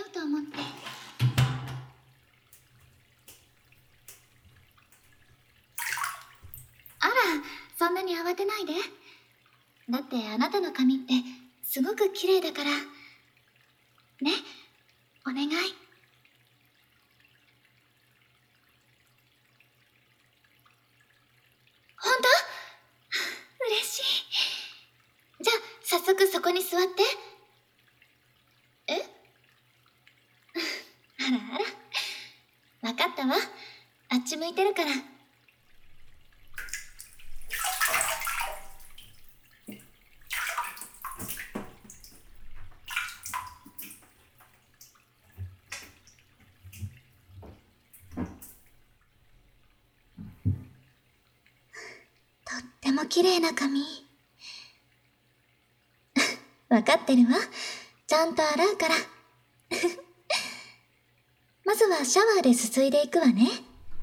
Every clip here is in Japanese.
ようと思って。あら、そんなに慌てないで。だってあなたの髪ってすごく綺麗だから。ね、お願い。本当？嬉しい。じゃあ早速そこに座って。え？あらあら、わかったわ。あっち向いてるから。とっても綺麗な髪。わかってるわ。ちゃんと洗うから。まずはシャワーですすいでいくわね。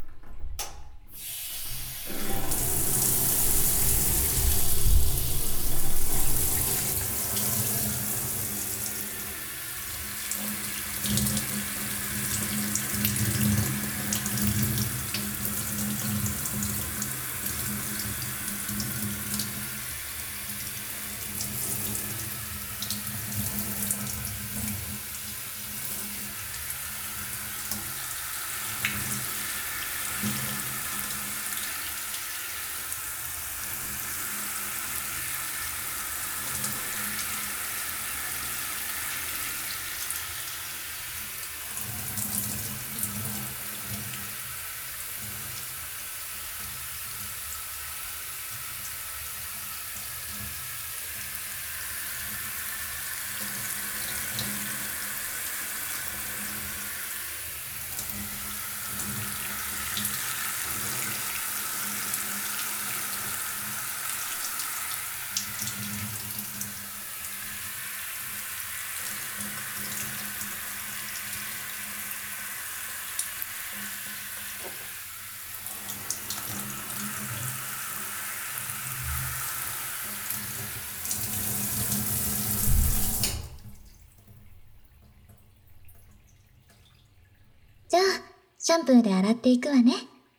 じゃあ、シャンプーで洗っていくわね。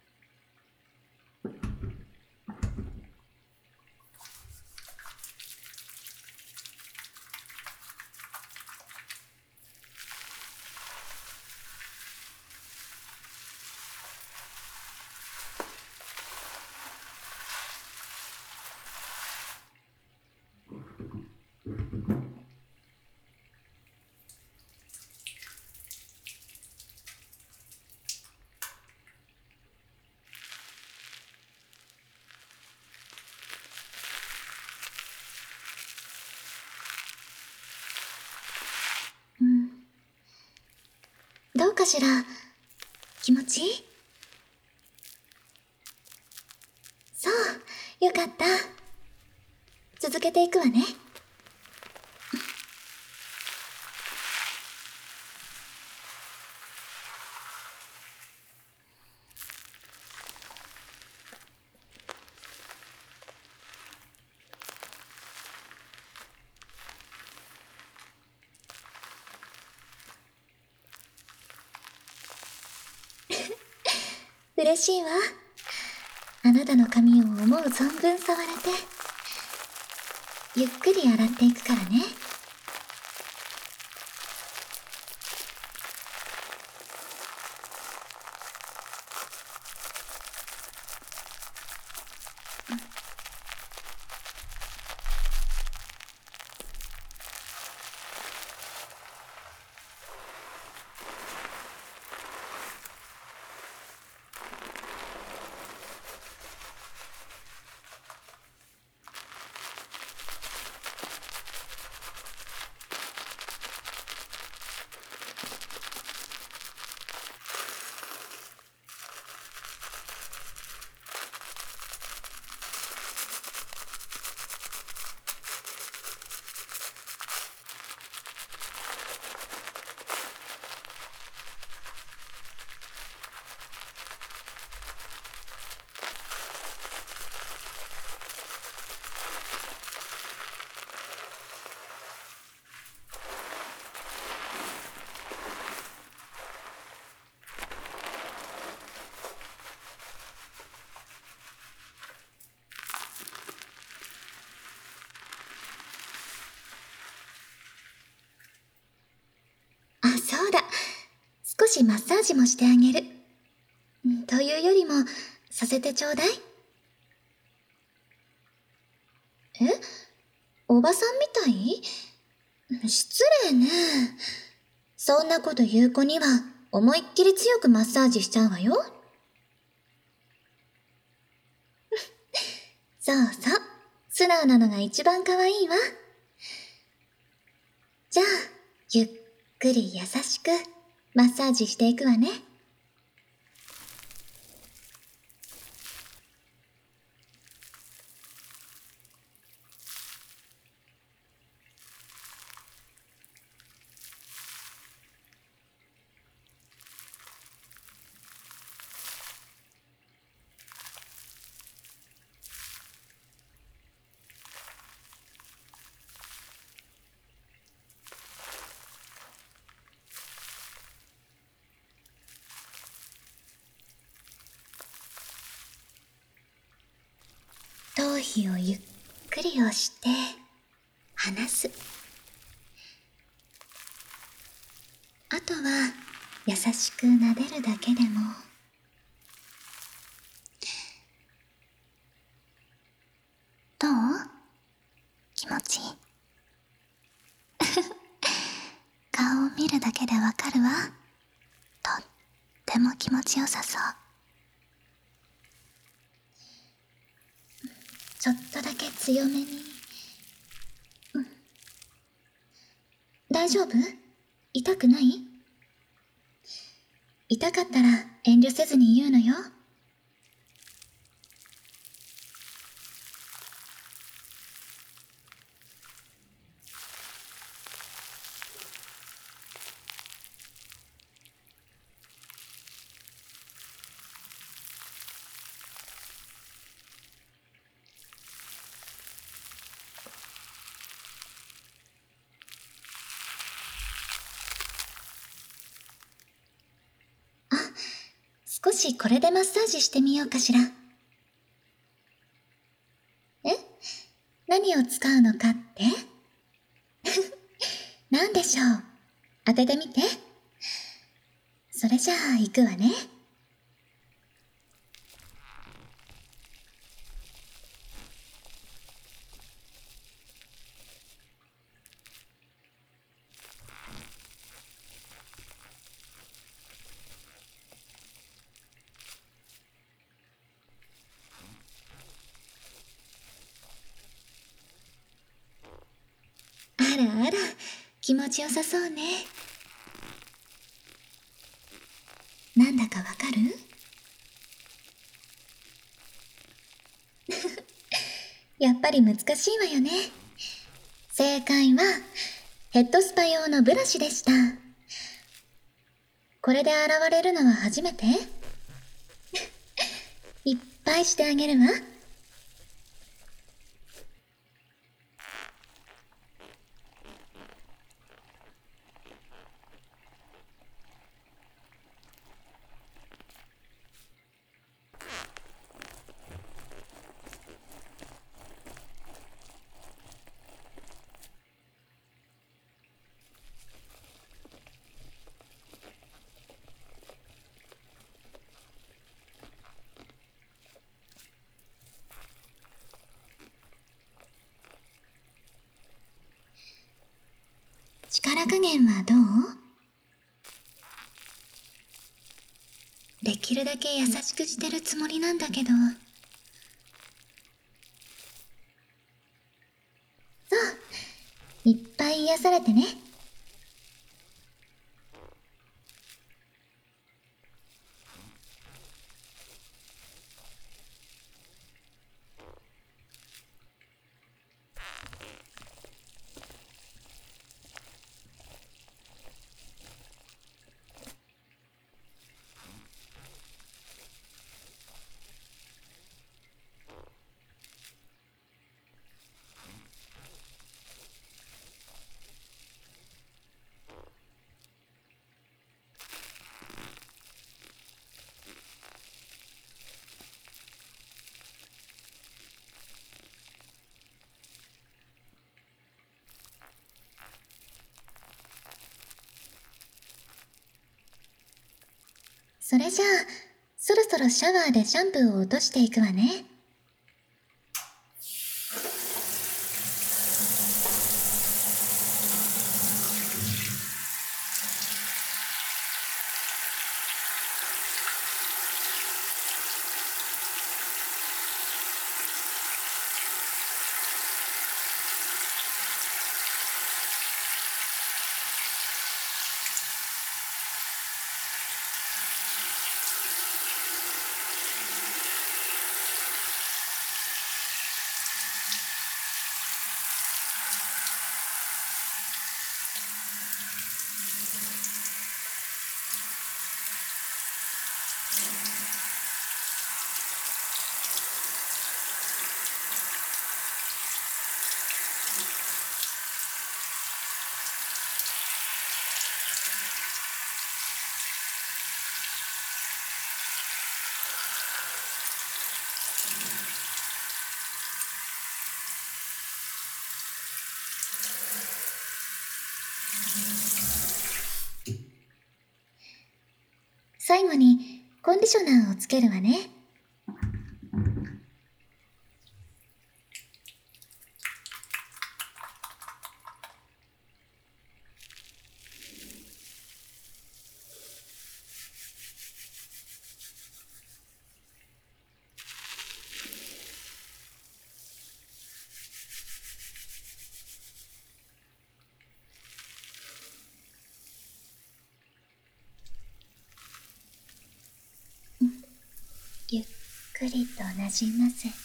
どうかしら？気持ちいい？そう、よかった。続けていくわね。嬉しいわ。あなたの髪を思う存分触れて、ゆっくり洗っていくからね。 しマッサージもしてあげる。というよりも、させてちょうだい。え？おばさんみたい？失礼ね。そんなこと言う子には、思いっきり強くマッサージしちゃうわよ。そうそう。素直なのが一番可愛いわ。じゃあ、ゆっくり優しくマッサージしていくわね。頭皮をゆっくり押して離す。あとは優しく撫でるだけでも。どう？気持ちいい？顔を見るだけでわかるわ。とっても気持ちよさそう。ちょっとだけ強めに。大丈夫？痛くない？痛かったら遠慮せずに言うのよ。少しこれでマッサージしてみようかしら。え？何を使うのかって？なんでしょう？当ててみて。それじゃあ行くわね。あらあら、気持ちよさそうね。なんだかわかる？やっぱり難しいわよね。正解は、ヘッドスパ用のブラシでした。これで洗われるのは初めて？いっぱいしてあげるわ。力加減はどう？できるだけ優しくしてるつもりなんだけど。そう、いっぱい癒されてね。 それじゃあ、そろそろシャワーでシャンプーを落としていくわね。最後にコンディショナーをつけるわね。ゆっくりとなじませて。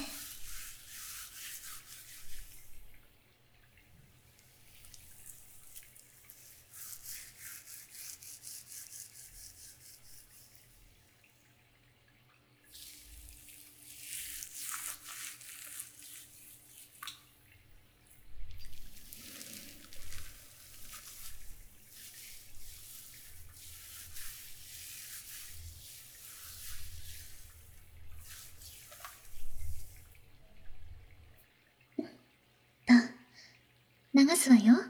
流すわよ。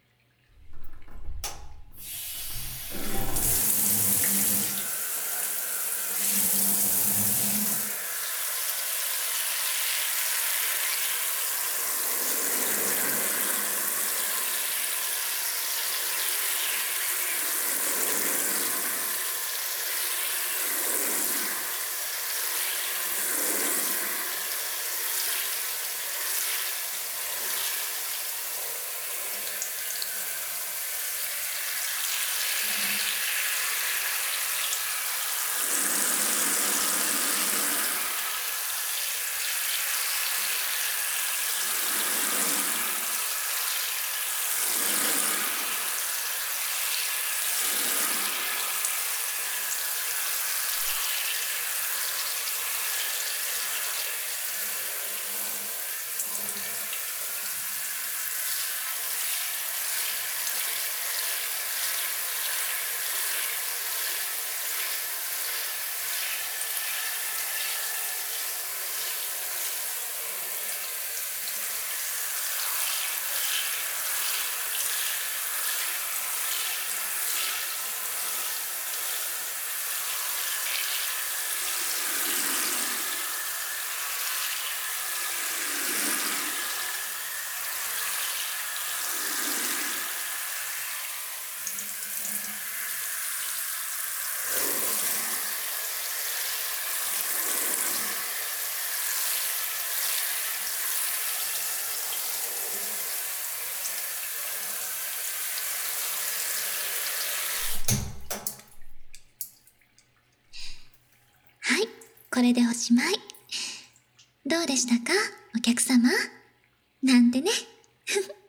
はい、これでおしまい。どうでしたか、お客様？なんてね。